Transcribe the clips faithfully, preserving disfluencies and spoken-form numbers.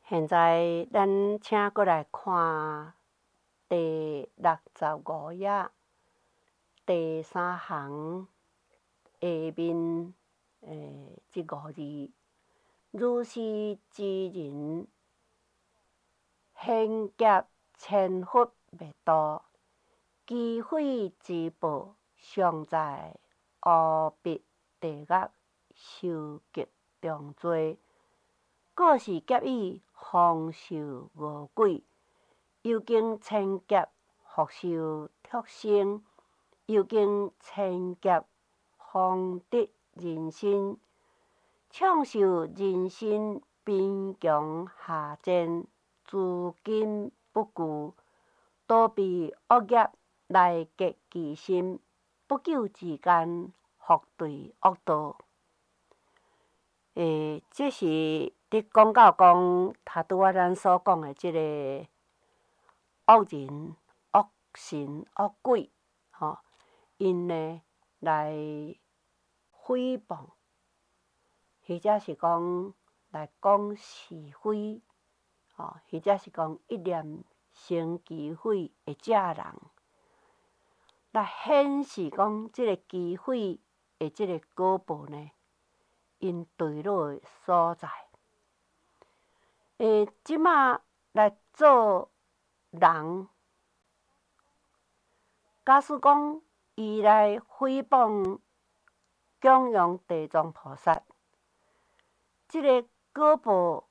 现在咱请过来看第六十五页第三行下面诶即五字：如是之人，献劫千佛未度，机会之宝，尚在乌鼻地狱受极重罪。果是劫以方受无鬼，又经千劫复受脱生，又经千劫方得人身，创受人身贫穷下贱，资金不具，躲避恶业来结其心，不久之间复堕恶道。诶，这是伫讲到讲，他拄仔咱所讲的即个恶人、恶神、恶鬼，吼、哦，因呢来诽谤，或者是讲来讲是非，吼、哦，或者是讲一念生机毁的这人，来显示讲即个机毁的即个果报呢，因坠落的所在。诶，即马来做人，假使讲伊来诽谤供养地藏菩萨，即、这个果报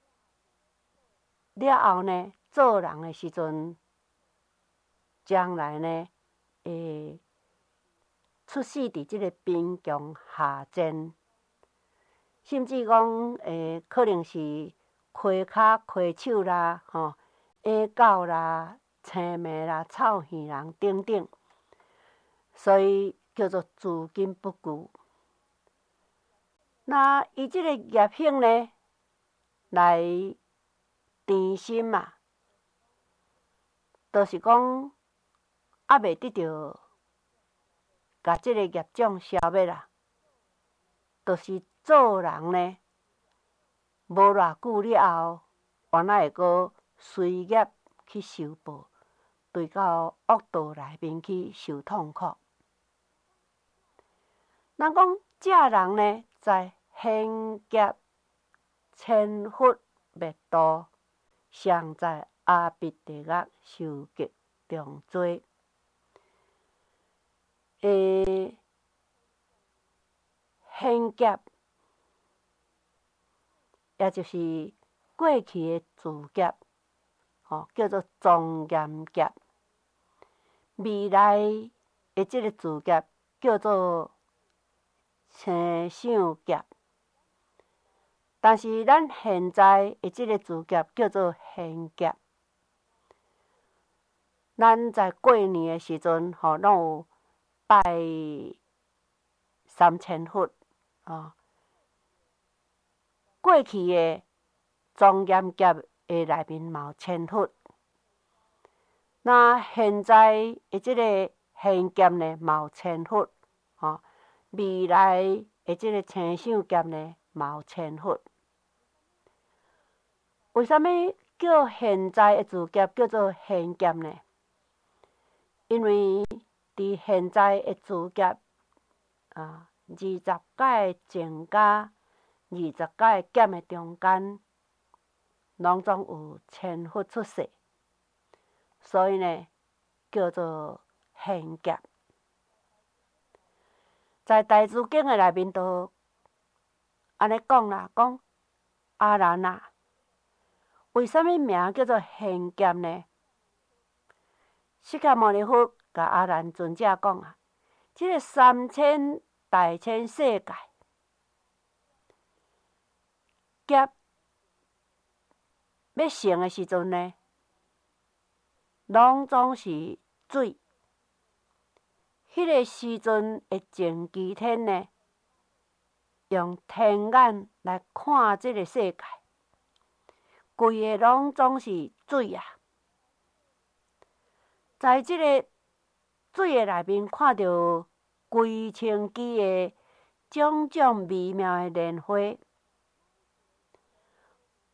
了后呢，做人的时阵，将来呢会出世伫即个贫穷下贱，甚至讲诶，可能是溪骹溪手啦，吼，野狗啦、青蛙啦、臭耳人等等，所以叫做资金不具。那伊即个业性呢，来甜心嘛，就是讲还未得到，甲即个业障消灭啦，就是做人呢，无偌久了后，原来会阁随业去受报，堕到恶道内面去受痛苦。咱讲这人呢，在献劫千佛未度，尚在阿鼻地狱受极重罪。诶，献劫，也就是过去的自劫，吼，叫做庄严劫。未来的即个自劫叫做青想劫，但是咱现在的即个自劫叫做献劫。咱在过年的时阵，吼，拢有拜三千佛，啊，过去的庄严劫的内面嘛有千佛，那现在的即个献劫呢嘛有千佛，吼，未来的即个青想劫呢嘛有千佛。为什么叫现在的自劫叫做献劫呢？因为伫现在的自劫啊，二十界的前加二十界的劫的中间，拢总有千佛出世，所以呢叫做献劫。在《大珠经》的内面都安尼讲啦，讲阿难啊，为什么名叫做献劫呢？释迦牟尼佛甲阿难尊者讲啊，即、这个三千大千世界劫要成的时阵呢，拢总是水。迄个时阵的净居天呢，用天眼来看即个世界，规个拢总是水啊！在即个水的内面，看到规清机的种种微妙的莲花，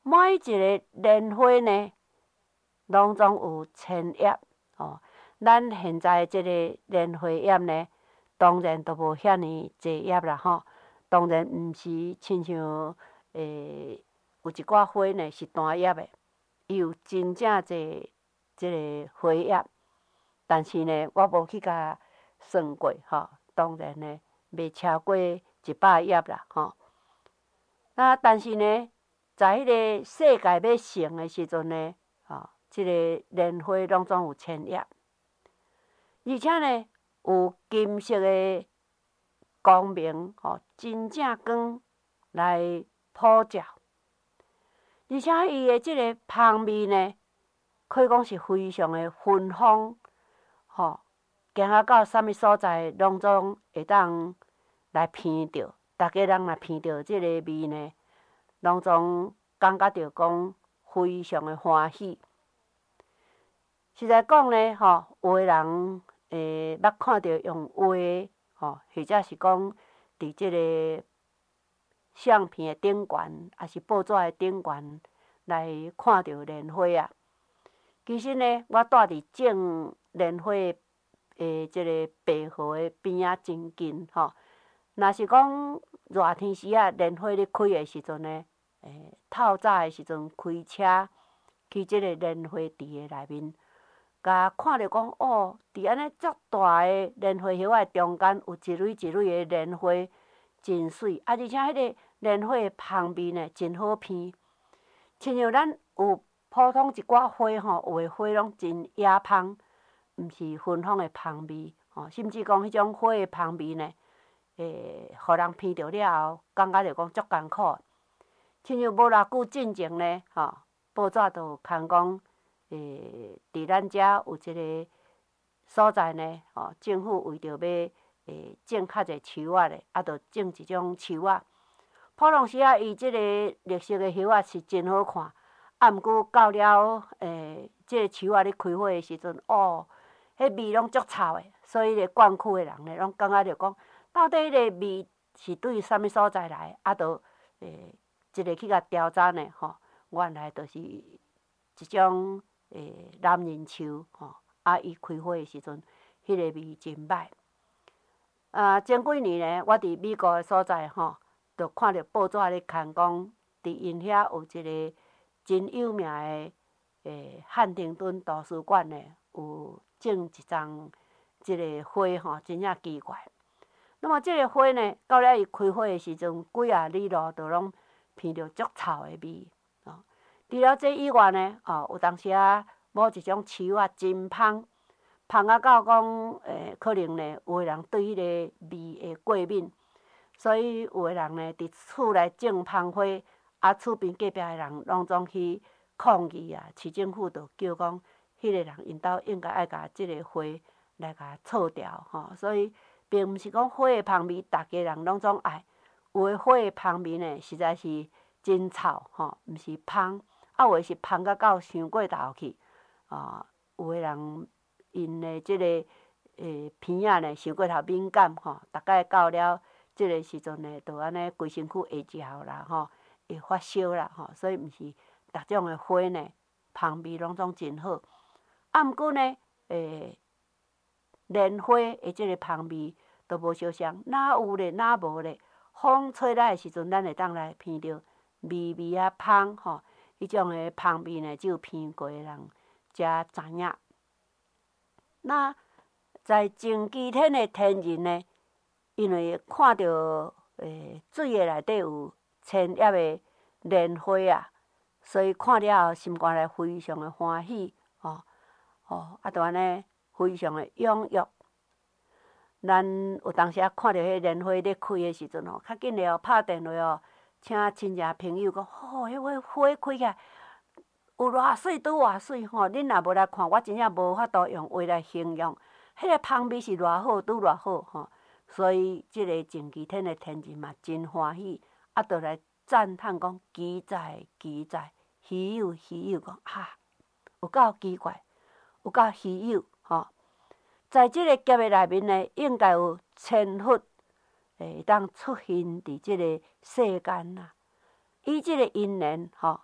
每一个莲花呢，拢总有千叶哦。咱现在即个莲花叶呢，当然都无遐尼济叶啦吼。当然毋是亲像诶，有一寡花呢是单叶的，伊有真正济即个花叶。但是呢，我无去甲算过吼。当然呢，袂超过一百叶啦吼。那但是呢，在迄个世界要成的时阵呢，吼，即个莲花拢总有千叶，而且呢，有金色的光明，吼，真正光来普照，而且伊的即个香味呢，可以讲是非常的芬芳，吼，行啊到啥物所在，拢总会当来闻到，逐个人若闻到即个味呢，拢总感觉到讲非常的欢喜。实在讲呢，吼，有的人诶，捌看到用画，吼，或者是讲伫即个相片的顶悬，还是报纸的顶悬来看到莲花啊。其实呢，我住伫种莲花诶，即个白河的边仔真近吼。若是讲热天时啊，莲花咧开的时阵呢，诶，透早的时阵开车去即个莲花池的内面。甲看着讲哦，伫安尼足大个莲花叶仔中间，有一蕊一蕊的莲花，真水。啊，而且迄个莲花的香味呢，真好闻。亲像咱有普通一寡花吼，有的花拢真野芳，毋是芬芳的香味吼。甚至讲迄种花的香味呢，诶，互人闻着了后，感觉着讲足艰苦。亲像无偌久进前呢，吼，报纸都有刊讲。诶，伫咱遮有一个所在呢，吼，政府为着要诶种较侪树仔咧，啊，着种一种树仔。普通时啊，伊即个绿色的叶仔是真好看，啊，毋过到了诶，即个树仔咧开花的时阵，哦，迄味拢足臭的，所以咧灌区的人咧，拢感觉着讲，到底迄个味是对啥物所在来？啊，着诶，一个去甲调查呢，吼，原来着是一种。诶，蓝仁树吼，啊，伊开花的时阵，迄个味真歹。啊，前几年呢，我伫美国的所在吼，就看着报纸咧刊讲，伫因遐有一个真有名的诶汉庭顿图书馆呢，有种一丛即个花吼，真正奇怪。那么即个花呢，到了伊开花的时阵，几啊里路都拢闻着足臭的味。除了这以外呢，哦，有当时啊，某一种树啊真芳，芳啊到讲，诶，可能呢，有的人对迄个味会过敏，所以有的人呢，伫厝内种芳花，啊，厝边隔壁的人拢总去抗议啊，市政府就叫讲，迄个人因兜应该爱甲即个花来甲扫掉吼。所以，并毋是讲花的芳味，逐家人拢总爱，有的花的芳味呢，实在是真臭吼，毋是芳。啊，有诶是芳甲到伤过头去，啊，有诶人因诶即个诶鼻仔呢伤过头敏感吼，大概到了即个时阵呢，就安尼规身躯会焦啦吼，会发烧啦吼，所以毋是逐种诶花呢，芳味拢总真好。啊，毋过呢，诶，莲花诶即个芳味都无相像，哪有咧？哪无咧？风吹来诶时阵，咱会当来闻着微微啊芳吼。迄种诶芳味呢，只有闻过诶人才知影。那在前几天诶天日呢，因为看到诶水诶内底有千叶诶莲花啊，所以看了后心肝内非常诶欢喜哦哦，啊，就安尼非常诶踊跃。咱有当时啊看到迄莲花咧开诶时阵吼，较紧诶哦拍电话哦。请亲戚朋友讲，吼、哦，迄个花开起来有偌水，拄偌水吼！恁若无来看，我真正无法度用话来形容。迄个芳味是偌好，拄偌好吼！所以即个前几天的天气嘛，真欢喜，啊，倒来赞叹讲奇在奇在，稀有稀有，讲啊，有够奇怪，有够稀有吼！在即个劫的内面呢，应该有千佛。会当出现伫即个世间啦，以即个因缘吼，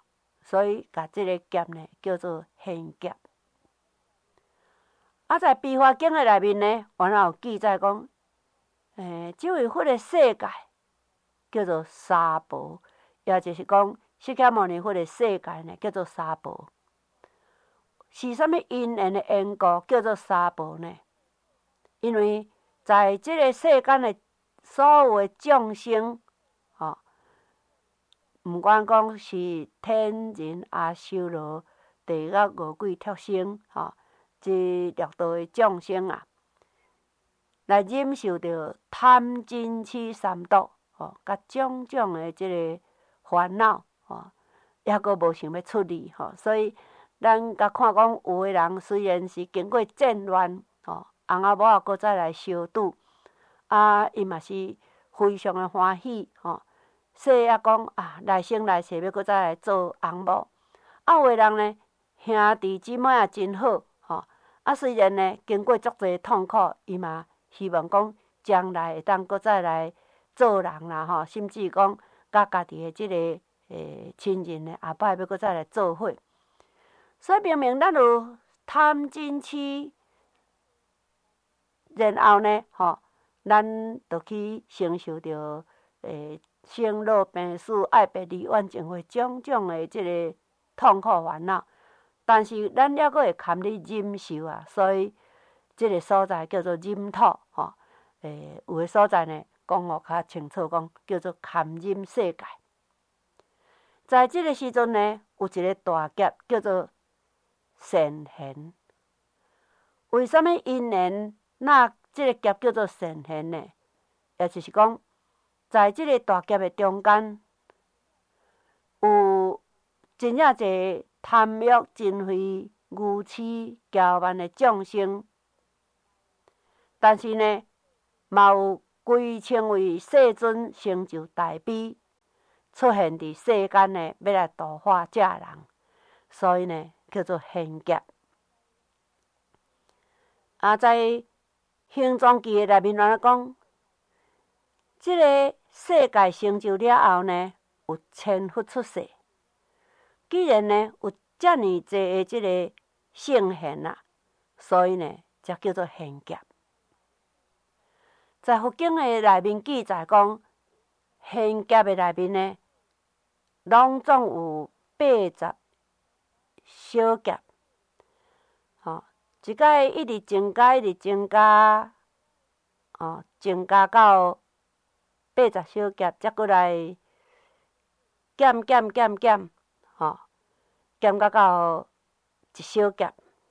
所以甲即个劫呢叫做现劫。啊，在《悲华经》的内面呢，原来有记载讲，诶，即位佛的世界叫做沙婆，也就是讲释迦牟尼佛的世界呢叫做沙婆。是啥物因缘的缘故叫做沙婆呢？因为在即个世间的所有的众生，吼，毋管讲是天人阿修罗、地狱恶鬼畜生，吼，即六道的众生啊，来忍受着贪嗔痴三毒，吼，甲种种的即个烦恼，吼，抑阁无想要出离，吼，所以咱甲看讲，有的人虽然是经过战乱，吼，翁仔某仔搁再来相拄，啊，伊嘛是非常的欢喜，吼，说啊讲啊，来生来世要搁再来做翁某。啊，有的人呢，兄弟姊妹也真好，吼，啊，虽然呢经过足侪痛苦，伊嘛希望讲将来会当搁再来做人啦，吼，甚至讲甲家己的即个诶亲人呢，后摆要搁再来做伙。所以明明咱有贪嗔痴，然后呢，吼，咱就去承受着诶生老病死、爱别离、怨憎会种种的即个痛苦烦恼。但是咱还阁会堪你忍受啊，所以即个所在叫做忍土，吼，诶，有的所在呢，讲互较清楚，讲叫做堪忍世界。在即个时阵呢，有一个大劫叫做善现。为什么因缘那即个劫叫做善现呢？也就是讲，在即个大劫的中间，有真正侪贪欲嗔恚、愚痴、骄慢的众生，但是呢，嘛有规称为世尊成就大悲，出现伫世间呢，要来度化这人，所以呢，叫做现劫。啊，在《行踪记》的内面来讲，即个世界成就了后呢，有千佛出世。既然呢有遮尔济的即个圣贤啊，所以呢，才叫做现劫。在佛经的内面记载讲，现劫的内面呢，拢总有八十小劫，吼，一届一直增加，一直增加，哦，增加到八十小劫，才过来减减减减，吼，减到到一小劫，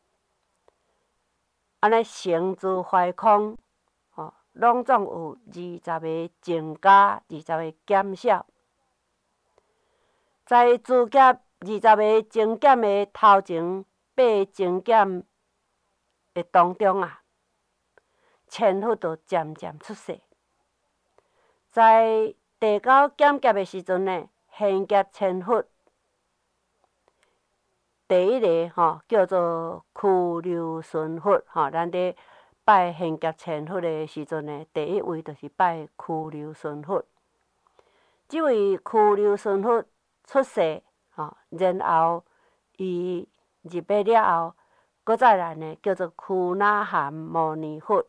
安尼成住坏空，吼，拢总有二十个增加，二十个减少。在自劫二十个增减的头前，八个增减的当中啊，千佛就渐渐出世。在第九减劫的时阵呢，现劫千佛。第一个吼叫做俱留顺佛，吼，咱伫拜现劫千佛的时阵呢，第一位就是拜俱留顺佛。这位俱留顺佛出世，吼，然后伊入灭了后，搁再来呢叫做俱那含牟尼佛。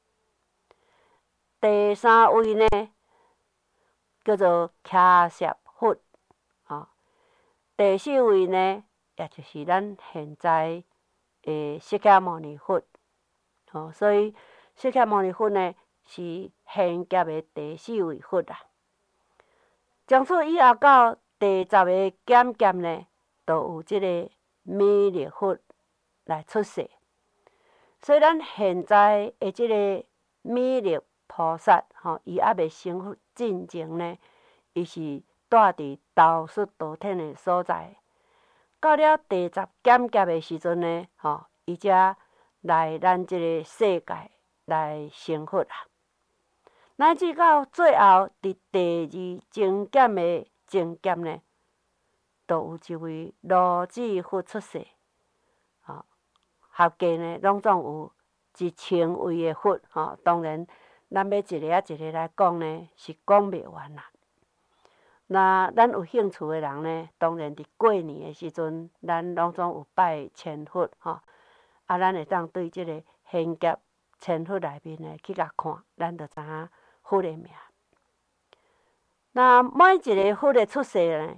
第三位呢叫做迦叶佛，吼，第四位呢，也就是咱现在诶释迦牟尼佛，吼，所以释迦牟尼佛呢是现劫的第四位佛啊。从此以后到第十个减劫呢，就有即个弥勒佛来出世。所以咱现在的即个弥勒菩萨，吼，伊还未成佛进前呢，伊是住伫道术道天的所在。到了第十减劫的时阵呢，吼，伊才来咱即个世界来成佛啊。乃至到最后伫第二增减的增减呢，就有一位罗智佛出世，吼，合计呢拢总有一千位的佛，吼，当然咱要一个啊一个来讲呢，是讲袂完啦。 那咱有兴趣的人呢，当然伫过年的时阵，咱拢总有拜千佛吼，啊，咱会当对即个现劫千佛内面呢去甲看，咱就知影佛的名。那每一个佛的出世呢，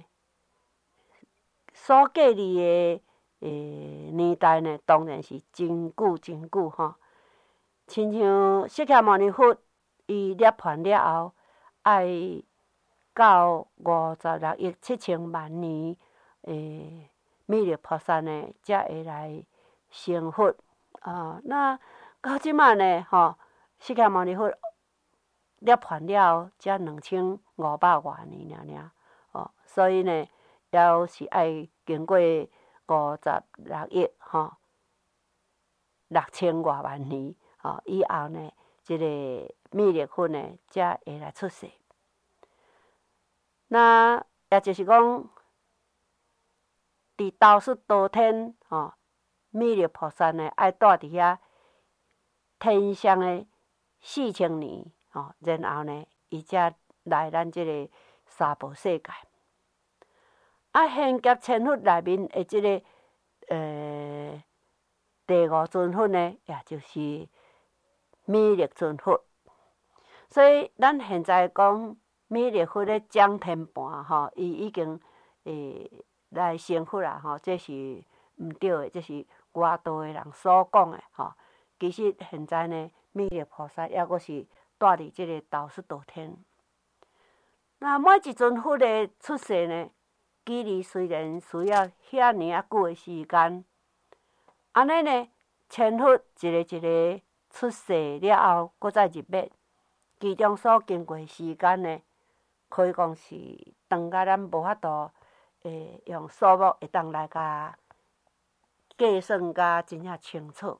所建立的诶年代呢，当然是真久真久吼。亲像释迦牟尼佛，伊涅槃了后，爱到五十六亿七千万年，诶，弥勒菩萨呢，才会来成佛啊。那到即马呢，吼，释迦牟尼佛涅槃了后，才两千五百外年尔尔，哦，所以呢，也是爱经过五十六亿吼，六千外万年，吼，以后呢，即、这个弥勒佛呢，才会来出世。那也就是讲，伫兜率多天，吼，弥勒菩萨呢，爱住伫遐天上的四千年，吼，然后呢，伊才来咱即个娑婆世界。啊，现劫千佛内面的即、这个呃第五尊佛呢，也就是弥勒尊佛。所以咱现在讲弥勒佛咧掌天盘吼，伊已经诶来成佛啦吼，这是毋对的，这是外道的人所讲的吼。其实现在呢，弥勒菩萨抑阁是住伫即个兜率多天。那每一尊佛的出世呢，距离虽然需要遐尼啊久的时间，安尼呢，千佛一个一个出世了后，搁再入灭，其中所经过时间呢，可以讲是长甲咱无法度诶用数目会当来甲计算甲真正清楚。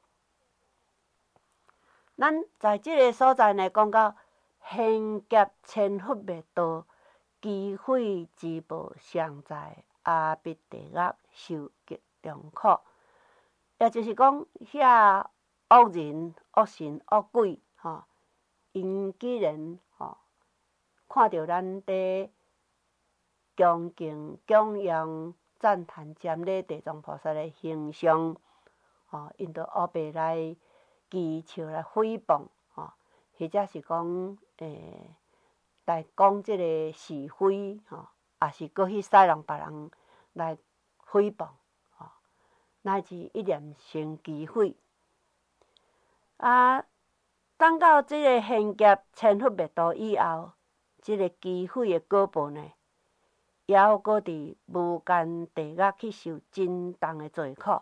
咱在即个所在呢，讲到现劫千佛灭度，机会之宝尚在阿鼻地狱受极重苦。也就是讲，遐恶人、恶神、恶鬼，吼，因既然吼看到咱伫恭敬、供养、赞叹、瞻礼地藏菩萨的形象，吼，因着黑白来讥笑、来诽谤，吼，或者是讲诶，来讲即个是非，吼，也是搁去使人别人来诽谤。乃至一念生机毁啊！等到即个现劫千佛灭度以后，即、这个机毁的果报呢，也有搁伫无间地狱去受真重的罪苦。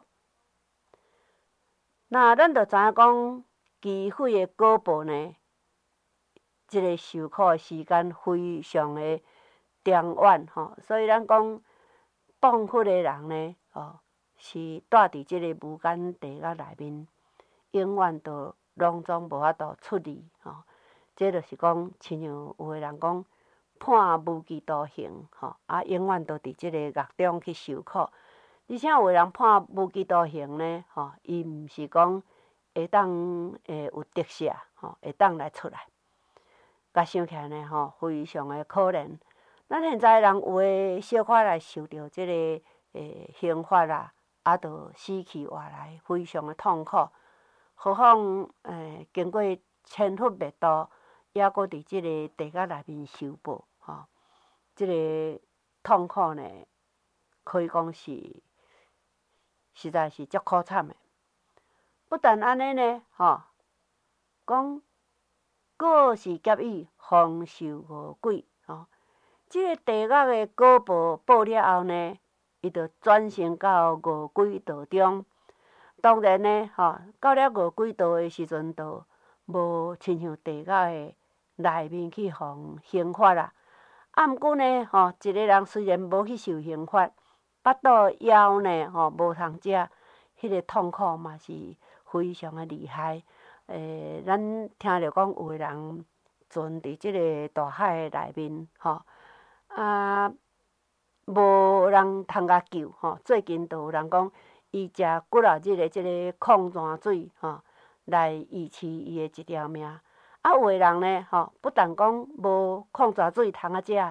那咱就知影讲，机毁的果报呢，即、这个受苦的时间非常的长远吼，所以咱讲谤佛的人呢，吼。是住伫即个无间地狱内面，永远都拢总无法度出离吼。这就是讲，亲像有个人讲判无期徒刑吼，啊，永远都伫即个狱中去受苦。而且有个人判无期徒刑呢，吼，伊毋是讲会当诶有得赦吼，会当来出来。甲想起来呢，吼，非常的可怜。咱现在人有诶小可来受着即个诶刑罚啦。啊，就死去活来，非常的痛苦。何况诶，经过千佛灭度，抑阁伫即个地狱内面受报，吼，即、这个痛苦呢，可以讲是实在是足可惨的。不但安尼呢，吼，讲过是劫狱，方受恶鬼，吼，即、这个地狱的果报报了后呢，伊就转生到恶鬼道中，当然呢，吼，到了恶鬼道的时阵，就无亲像地狱的内面去互刑罚啦。啊，毋过呢，吼，一个人虽然无去受刑罚，腹肚枵呢，吼，无通食，迄个痛苦嘛是非常的厉害。诶，咱听着讲有个人存伫即个大海的内面，吼，啊。无人通甲救吼，最近都有人讲，伊食骨头日的即个矿泉水吼，来维持伊的一条命。啊，有个人呢吼，不但讲无矿泉水通啊食，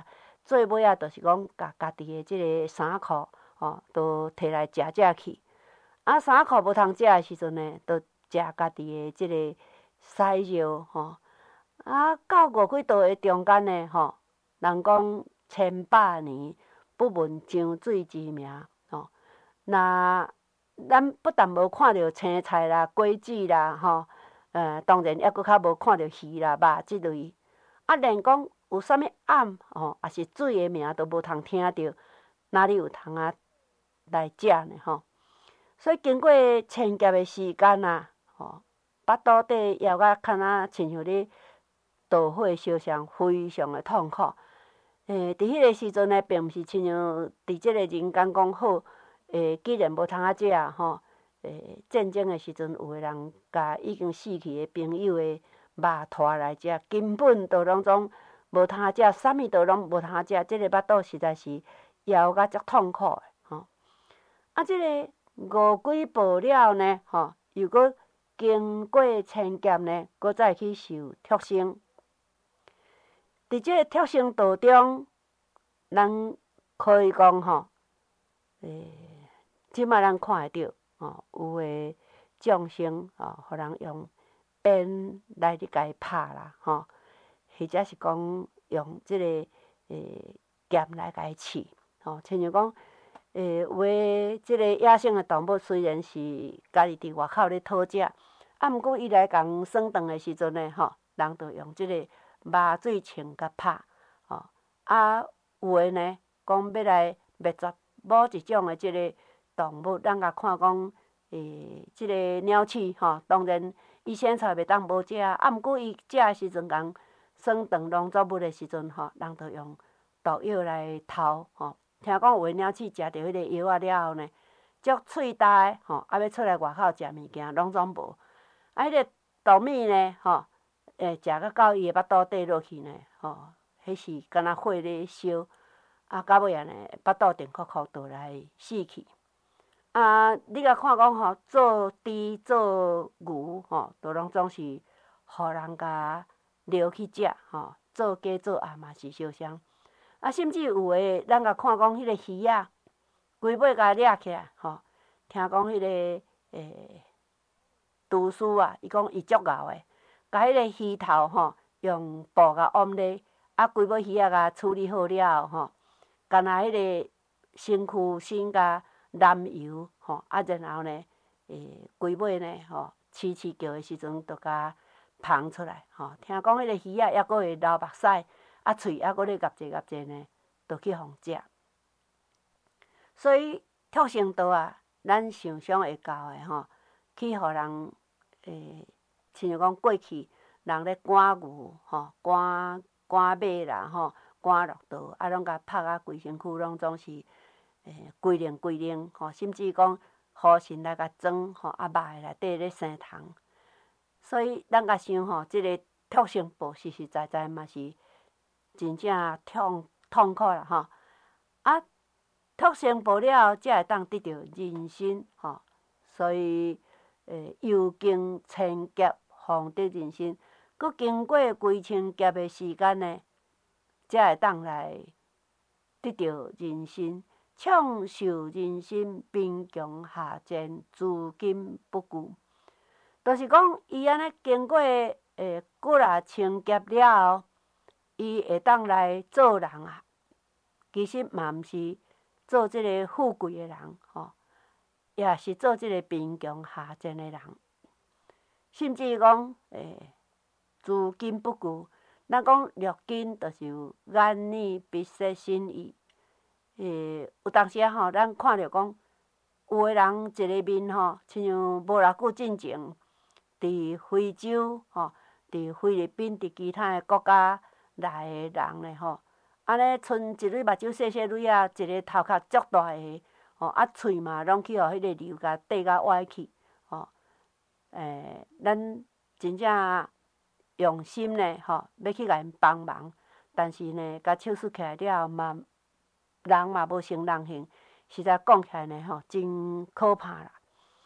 做尾啊，就是讲，甲家己的即个衫裤，吼，都摕来食食去。啊，衫裤无通食的时阵呢，都食家己的即个屎尿，吼。啊，到五几道的中间呢，吼，人讲千百年不闻江水之名，吼。那咱不但无看到青菜啦、果子啦，吼，呃，当然抑搁较无看到鱼啦、肉即类。啊，连讲有啥物暗，吼，也是水的名都无通听到，哪里有通啊来食呢？吼。所以经过千劫的时间啊，吼，腹肚底枵啊，敢若亲像咧导火烧伤，非常的痛苦。诶，伫迄个时阵呢，并毋是亲像伫即个人间讲好，诶，既然无通啊食吼，诶，战争的时阵，有个人甲已经死去的朋友的肉拖来食，根本都拢总无通啊食，啥物都拢无通啊食，即个腹肚实在是枵甲足痛苦的吼。啊，即个五鬼报了呢，吼，又搁经过千劫呢，搁再去受畜生。伫即个畜生道中，咱可以讲吼，诶，即摆咱看会到，吼，有诶众生吼，互人用鞭来伫家拍啦，吼，或者是讲用即个诶剑来家刺，吼，亲像讲。诶，有诶，即个野生诶动物虽然是家己伫外口咧讨食，啊，毋过伊来共耍顿诶时阵呢，吼，人着用即个麻醉枪甲拍，吼，啊，有诶呢，讲要来灭绝某一种诶即个动物，咱甲看讲，诶，即个鸟鼠，吼，当然伊凊彩袂当无食，啊，毋过伊食诶时阵共耍顿农作物诶时阵，吼，人着用毒药来偷，吼。听讲有诶鸟鼠食着迄个药啊了后呢，足喙焦诶，吼，啊要出来外口食物件，拢总无。啊，迄个稻米呢，吼，诶，食甲到伊诶腹肚底落去呢，吼，迄是敢若火咧烧，啊，到尾啊呢，腹肚定哭哭倒来死去。啊，你甲看讲吼，做猪做牛，吼，都拢总是互人甲掠去食，吼，做鸡做鸭嘛是相像。啊，甚至有诶，咱甲看讲迄个鱼仔，规尾甲掠起来，吼，听讲迄个诶，厨师啊，伊讲伊足敖诶，甲迄个鱼头吼，用布甲覆咧，啊，规尾鱼仔甲处理好了后，吼，干若迄个身躯先甲染油，吼，啊，然后呢，诶，规尾呢，吼，饲饲叫诶时阵，着甲放出来，吼，听讲迄个鱼仔抑阁会流目屎。啊，喙还阁咧夹者夹者呢，就去互食。所以畜生道啊，咱想想会到诶吼，去互人诶，亲像讲过去人咧赶牛吼，赶赶马啦吼，赶骆驼，啊，拢甲拍啊，规身躯拢总是诶规灵规灵吼，甚至讲雨神来甲装吼，啊，肉诶内底咧生虫。所以咱甲想吼，即个畜生报实实在在嘛是。真正痛痛苦啦吼，啊，畜生报了后，才会当得到人身吼，所以诶，游经千劫，方得人身。佮经过几千劫的时间呢，才会当来得到人身，创受人身，贫穷下贱，至今不惧。就是讲，伊安尼经过诶几若千劫了后。伊会当来做人啊，其实嘛毋是做即个富贵的人吼，也是做即个贫穷下贱的人，甚至讲诶，至今不惧。咱讲入金，就是有眼耳鼻舌身意。诶，有当时啊吼，咱看着讲，有个人一个面吼，亲像无偌久进前，伫非洲吼，伫菲律宾，伫其他的国家。来诶人咧吼，安尼剩一蕊目睭细细蕊啊，一个头壳足大个，吼啊喙嘛拢去互迄个瘤甲缀甲歪去，吼，诶，咱真正用心咧吼，要去甲因帮忙，但是呢，甲手术起来了后嘛，人嘛无成人形，实在讲起来呢吼，真可怕啦。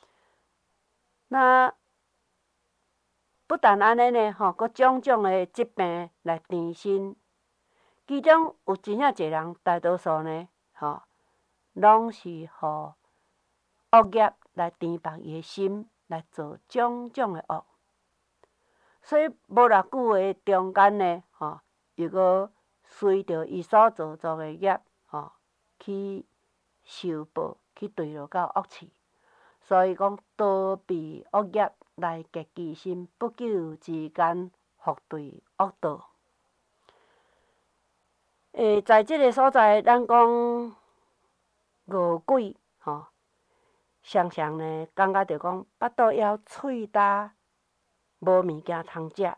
那不但安尼呢，吼，佮种种诶疾病来缠身， 其中有真正侪人，大多数呢，吼，拢是互恶业来填饱伊的心，来做种种的恶。所以无偌久的中间呢，吼，又搁随着伊所做作的业，吼，去受报，去坠落到恶趣。所以讲，逃避恶业来结其心，不久之间复堕恶道。诶，在即个所在，咱讲饿鬼，吼，常常呢感觉着讲腹肚枵、喙焦，无物件通食。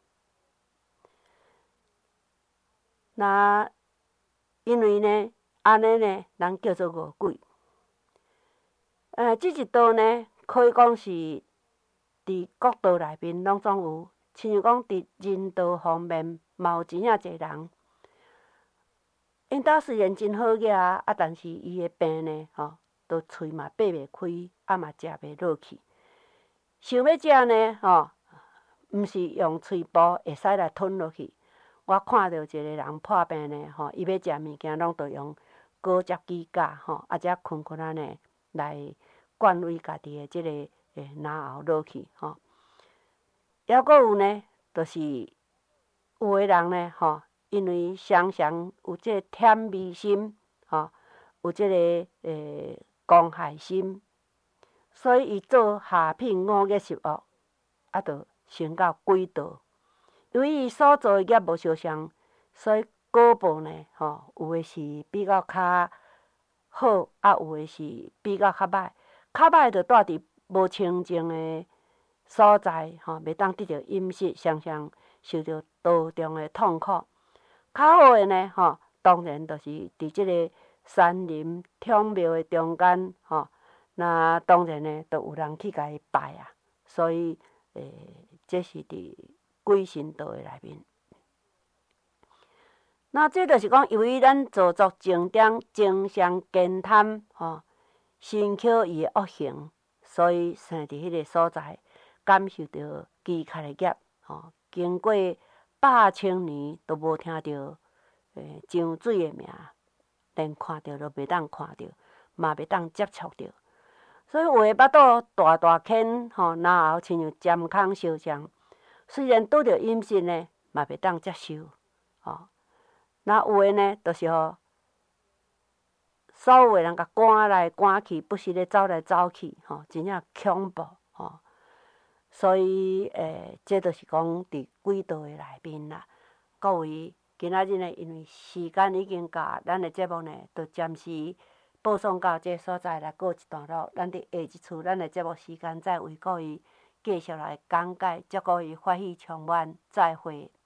那因为呢，安尼呢，人叫做饿鬼。呃，即一道呢，可以讲是伫各道内面拢总有，亲像讲伫人道方面，嘛有真正侪人。因兜虽然真好额啊，啊，但是伊的病呢，吼，都喙嘛闭袂开，啊嘛食袂落去。想要食呢，吼，毋是用喙部会使来吞落去。我看到一个人破病呢，吼，伊要食物件，拢着用果汁机架，吼，啊，则困困仔呢来灌入家己的即个诶咽喉落去，吼。抑阁有呢，就是有的人呢，吼，因为常常有即个忝味心，吼，有即个诶公害心，所以伊做下品五业十恶，啊，着升到鬼道。由于伊所做的业无相像，所以果报呢，吼，有诶是比较较好，啊，有诶是比较较歹。较歹着住伫无清净诶所在，吼，袂当得到饮食，常常受到道中诶痛苦。较好诶呢，吼，当然就是伫即个山林通庙诶中间，吼，那当然呢，都有人去甲伊拜啊。所以，诶，这是伫鬼神道诶内面。那这就是讲，由于咱做作正点，争相兼贪，吼，身口伊诶恶行，所以生伫迄个所在，感受到饥渴诶业，吼，经过百千年都无听到诶上水诶名，连看到都袂当看到，嘛袂当接触到。所以有诶腹肚大大坑，吼，然后亲像尖空烧伤，虽然拄着饮食呢，嘛袂当接受，吼。那有诶呢，就是吼，所有诶人甲赶来赶去，不时咧走来走去，吼，真正恐怖，吼。所以诶，这就是讲伫鬼道诶内面啦。各位，今仔日呢，因为时间已经到，咱诶节目呢，就暂时播送到这所在来告一段落。咱伫下一次咱诶节目时间再为各位继续来讲解，祝各位法喜充满，再会。